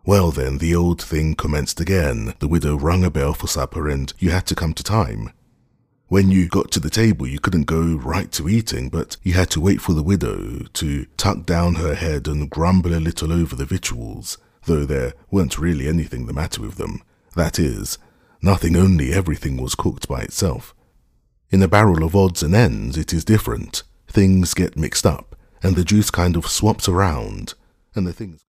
Well then, the old thing commenced again. The widow rung a bell for supper and you had to come to time. When you got to the table, you couldn't go right to eating, but you had to wait for the widow to tuck down her head and grumble a little over the victuals, though there weren't really anything the matter with them. That is, nothing, only everything was cooked by itself. In a barrel of odds and ends, it is different. Things get mixed up, and the juice kind of swaps around, and the things